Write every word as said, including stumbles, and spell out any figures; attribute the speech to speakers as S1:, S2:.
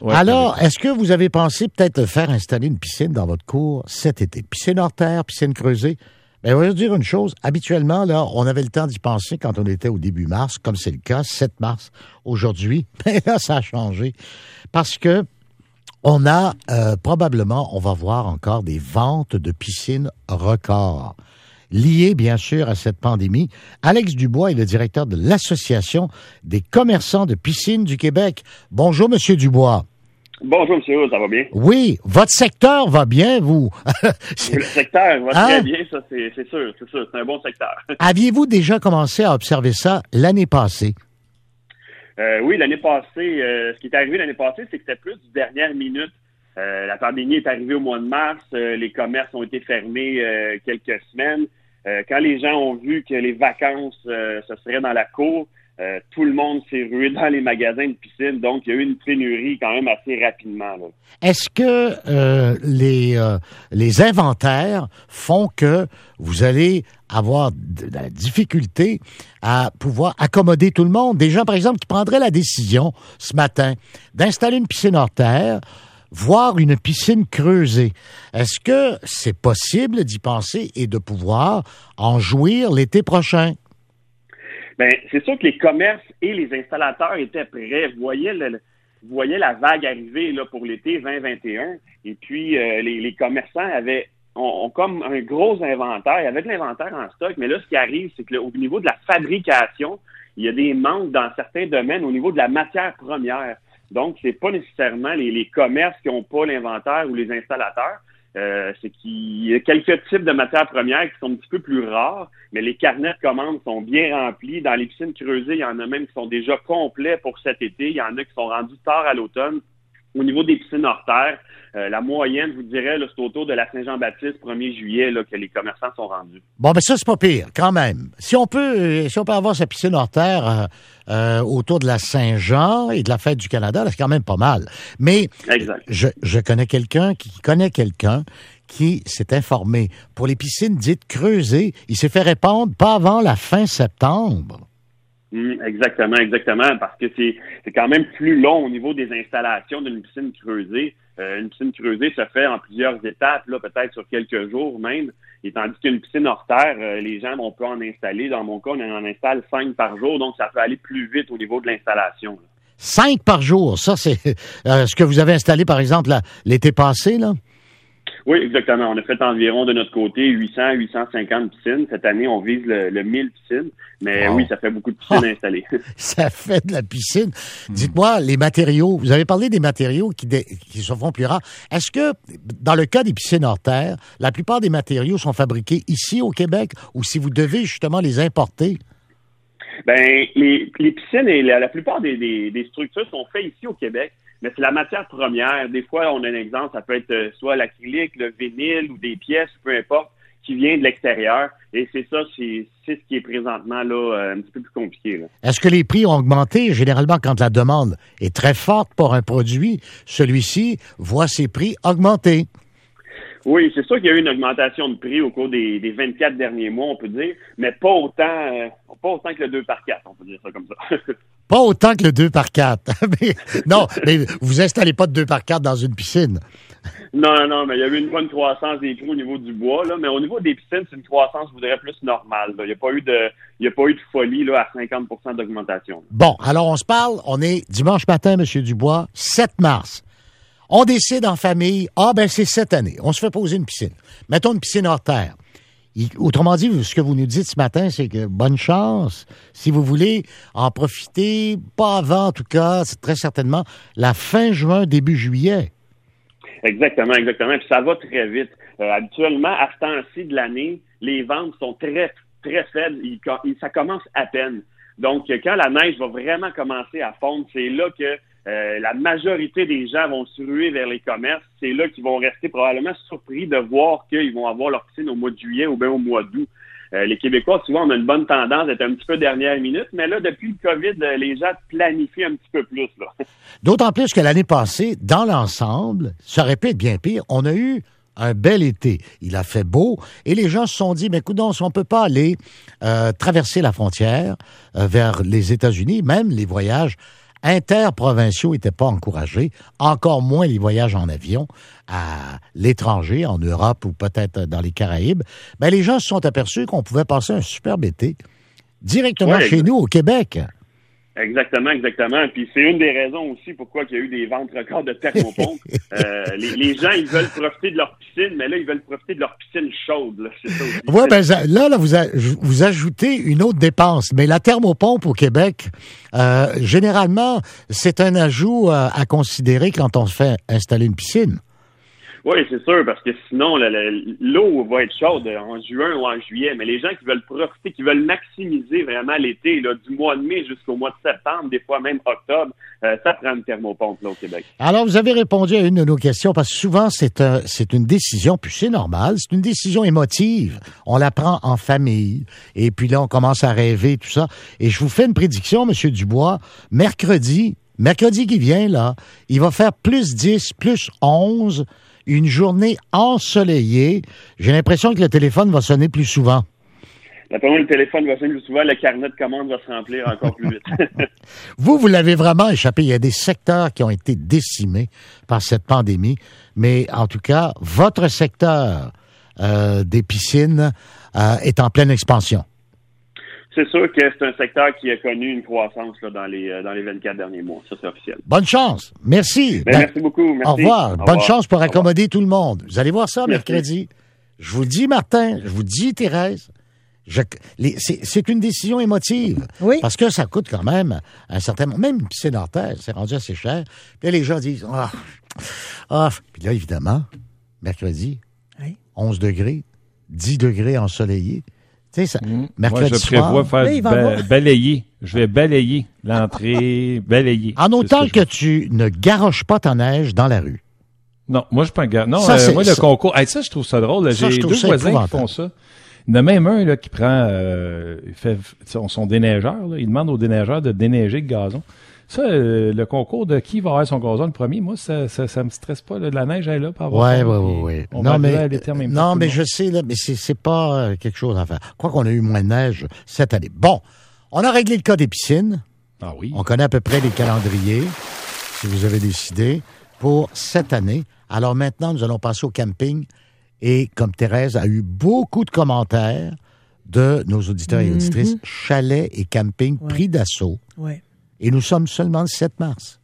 S1: Ouais,
S2: Alors, est-ce que vous avez pensé peut-être faire installer une piscine dans votre cour cet été? Piscine hors terre, piscine creusée? Ben, on va vous dire une chose. Habituellement, là, on avait le temps d'y penser quand on était au début mars, comme c'est le cas, sept mars aujourd'hui. Mais là, ça a changé. Parce que on a, euh, probablement, on va voir encore des ventes de piscines records. Liées, bien sûr, à cette pandémie. Alex Dubois est le directeur de l'Association des commerçants de piscines du Québec. Bonjour, Monsieur Dubois.
S3: Bonjour, monsieur, ça va bien?
S2: Oui, votre secteur va bien, vous?
S3: Le secteur va
S2: Hein?
S3: très bien, ça, c'est, c'est sûr, c'est sûr, c'est un bon secteur.
S2: Aviez-vous déjà commencé à observer ça l'année passée?
S3: Euh, oui, l'année passée, euh, ce qui est arrivé l'année passée, c'est que c'était plus du dernière minute. Euh, la pandémie est arrivée au mois de mars, euh, les commerces ont été fermés euh, quelques semaines. Euh, quand les gens ont vu que les vacances, euh, ce serait dans la cour, Euh, tout le monde s'est rué dans les magasins de piscine, donc il y a eu une pénurie quand même assez rapidement. Là.
S2: Est-ce que euh, les, euh, les inventaires font que vous allez avoir de la difficulté à pouvoir accommoder tout le monde? Des gens, par exemple, qui prendraient la décision ce matin d'installer une piscine hors terre, voire une piscine creusée. Est-ce que c'est possible d'y penser et de pouvoir en jouir l'été prochain?
S3: Ben, c'est sûr que les commerces et les installateurs étaient prêts, voyaient, le, voyaient la vague arriver là, pour l'été vingt vingt et un. Et puis, euh, les, les commerçants avaient ont, ont comme un gros inventaire. Il y avait de l'inventaire en stock, mais là, ce qui arrive, c'est que là, au niveau de la fabrication, il y a des manques dans certains domaines au niveau de la matière première. Donc, c'est pas nécessairement les, les commerces qui n'ont pas l'inventaire ou les installateurs. Euh, c'est qu'il y a quelques types de matières premières qui sont un petit peu plus rares, mais les carnets de commandes sont bien remplis. Dans les piscines creusées, il y en a même qui sont déjà complets pour cet été. Il y en a qui sont rendus tard à l'automne. Au niveau des piscines hors terre, euh, la moyenne, je vous dirais, là, c'est autour de la Saint-Jean-Baptiste, premier juillet, là, que les commerçants sont rendus.
S2: Bon, ben ça, c'est pas pire, quand même. Si on peut, euh, si on peut avoir sa piscine hors terre euh, euh, autour de la Saint-Jean et de la Fête du Canada, là, c'est quand même pas mal. Mais
S3: exact.
S2: Je, je connais quelqu'un qui connaît quelqu'un qui s'est informé. Pour les piscines dites creusées, il s'est fait répondre pas avant la fin septembre.
S3: Mmh, exactement, exactement, parce que c'est c'est quand même plus long au niveau des installations d'une piscine creusée. Euh, une piscine creusée se fait en plusieurs étapes, là, peut-être sur quelques jours même. Et tandis qu'une piscine hors terre, euh, les gens, on peut en installer. Dans mon cas, on en installe cinq par jour, donc ça peut aller plus vite au niveau de l'installation. Là.
S2: Cinq par jour, ça c'est euh, ce que vous avez installé, par exemple, là, l'été passé, là?
S3: Oui, exactement. On a fait environ de notre côté huit cents à huit cent cinquante piscines. Cette année, on vise le, le mille piscines. Mais
S2: wow.
S3: Oui, ça fait beaucoup de piscines ah, installées.
S2: Ça fait de la piscine. Mmh. Dites-moi, les matériaux, vous avez parlé des matériaux qui, dé, qui se font plus rares. Est-ce que, dans le cas des piscines hors terre, la plupart des matériaux sont fabriqués ici au Québec ou si vous devez justement les importer?
S3: Ben, les, les piscines et la, la plupart des, des, des structures sont faites ici au Québec. Mais c'est la matière première. Des fois, on a un exemple, ça peut être euh, soit l'acrylique, le vinyle ou des pièces, peu importe, qui vient de l'extérieur. Et c'est ça, c'est, c'est ce qui est présentement là euh, un petit peu plus compliqué. Là.
S2: Est-ce que les prix ont augmenté? Généralement, quand la demande est très forte pour un produit, celui-ci voit ses prix augmenter.
S3: Oui, c'est sûr qu'il y a eu une augmentation de prix au cours des, des vingt-quatre derniers mois, on peut dire, mais pas autant, euh, pas autant que le deux par quatre, on peut dire ça comme ça.
S2: Pas autant que le deux par quatre. mais, non, mais vous installez pas de deux par quatre dans une piscine.
S3: Non, non, non, mais il y a eu une bonne croissance des prix au niveau du bois, là, mais au niveau des piscines, c'est une croissance, je vous dirais, plus normale. Là. Il n'y a pas eu de, il y a pas eu de folie là, à cinquante pour cent d'augmentation.
S2: Bon, alors on se parle, on est dimanche matin, M. Dubois, sept mars. On décide en famille, ah ben c'est cette année, on se fait poser une piscine. Mettons une piscine hors terre. Il, autrement dit, ce que vous nous dites ce matin, c'est que bonne chance, si vous voulez en profiter, pas avant en tout cas, c'est très certainement la fin juin, début juillet.
S3: Exactement, exactement. Puis ça va très vite. Euh, habituellement, à ce temps-ci de l'année, les ventes sont très, très faibles. Il, il, ça commence à peine. Donc, quand la neige va vraiment commencer à fondre, c'est là que euh, la majorité des gens vont se ruer vers les commerces. C'est là qu'ils vont rester probablement surpris de voir qu'ils vont avoir leur piscine au mois de juillet ou bien au mois d'août. Euh, les Québécois, souvent, on a une bonne tendance d'être un petit peu dernière minute, mais là, depuis le COVID, les gens planifient un petit peu plus. Là.
S2: D'autant plus que l'année passée, dans l'ensemble, ça aurait pu être bien pire. On a eu un bel été. Il a fait beau et les gens se sont dit, mais écoutons, si on ne peut pas aller euh, traverser la frontière euh, vers les États-Unis, même les voyages interprovinciaux n'étaient pas encouragés, encore moins les voyages en avion à l'étranger, en Europe ou peut-être dans les Caraïbes, ben les gens se sont aperçus qu'on pouvait passer un superbe été directement
S3: ouais,
S2: chez
S3: exact.
S2: nous au Québec.
S3: Exactement, exactement. Puis c'est une des raisons aussi pourquoi il y a eu des ventes records de thermopompes. euh, les, les gens, ils veulent profiter de leur piscine, mais là, ils veulent profiter de leur piscine chaude. Là, c'est ça aussi.
S2: Oui, ben là, là vous, a, vous ajoutez une autre dépense. Mais la thermopompe au Québec, euh, généralement, c'est un ajout à, à considérer quand on se fait installer une piscine.
S3: Oui, c'est sûr, parce que sinon, la, la, l'eau va être chaude en juin ou en juillet. Mais les gens qui veulent profiter, qui veulent maximiser vraiment l'été, là, du mois de mai jusqu'au mois de septembre, des fois même octobre, euh, ça prend une thermopompe là, au Québec.
S2: Alors, vous avez répondu à une de nos questions, parce que souvent, c'est, un, c'est une décision, puis c'est normal, c'est une décision émotive. On la prend en famille, et puis là, on commence à rêver, tout ça. Et je vous fais une prédiction, M. Dubois, mercredi, mercredi qui vient, là, il va faire plus dix, plus onze, une journée ensoleillée. J'ai l'impression que le téléphone va sonner plus souvent.
S3: D'après moi, le téléphone va sonner plus souvent, le carnet de commandes va se remplir encore plus vite.
S2: Vous, vous l'avez vraiment échappé. Il y a des secteurs qui ont été décimés par cette pandémie, mais en tout cas, votre secteur euh, des piscines euh, est en pleine expansion.
S3: C'est sûr que c'est un secteur qui a connu une croissance là, dans les euh, dans les vingt-quatre derniers mois. Ça, c'est officiel.
S2: Bonne chance. Merci.
S3: Ben, ben, merci beaucoup. Merci.
S2: Au revoir.
S3: Au
S2: Bonne
S3: revoir.
S2: chance pour accommoder tout le monde. Vous allez voir ça
S3: merci.
S2: mercredi. Je vous dis, Martin, je vous dis, Thérèse, je, les, c'est, c'est une décision émotive.
S1: Oui.
S2: Parce que ça coûte quand même un certain... Même une piscine hors terre, c'est rendu assez cher. Puis là, les gens disent... Ah, ah. Puis là, évidemment, mercredi,
S1: oui.
S2: onze degrés, dix degrés ensoleillés. Tu sais, ça,
S4: mmh.
S2: mercredi
S4: Moi, je prévois
S2: soir,
S4: faire
S1: oui,
S4: ba- balayer. Je vais balayer l'entrée, balayer.
S2: en autant
S4: que,
S2: que tu ne garoches pas ta neige dans la rue.
S4: Non, moi, je suis pas un gars. Non,
S2: Ça,
S4: euh,
S2: c'est-
S4: moi, le
S2: ça-
S4: concours... Hey, ça, je trouve ça drôle. Là.
S2: Ça, je
S4: J'ai
S2: trouve
S4: deux
S2: ça
S4: voisins qui
S2: épouvantable.
S4: font ça. Il y en a même un là, qui prend... Euh, il fait son, son déneigeur. Là. Il demande au déneigeur de déneiger le gazon. Ça, euh, le concours de qui va avoir son gazon le premier, moi, ça ça, ça me stresse pas. Là. La neige, elle est là. Par
S2: Ouais, ouais, ouais, ouais.
S4: On
S2: Non,
S4: va
S2: mais,
S4: arriver à l'été en même temps
S2: non,
S4: que
S2: mais
S4: tout le
S2: je
S4: monde.
S2: sais, là, mais c'est, c'est pas euh, quelque chose à faire. Quoi qu'on a eu moins de neige cette année. Bon, on a réglé le cas des piscines.
S4: Ah oui.
S2: On connaît à peu près les calendriers, si vous avez décidé, pour cette année. Alors maintenant, nous allons passer au camping. Et comme Thérèse a eu beaucoup de commentaires de nos auditeurs et auditrices,
S1: Mm-hmm.
S2: chalets et camping
S1: Ouais.
S2: pris d'assaut.
S1: Ouais.
S2: Et nous sommes seulement le sept mars.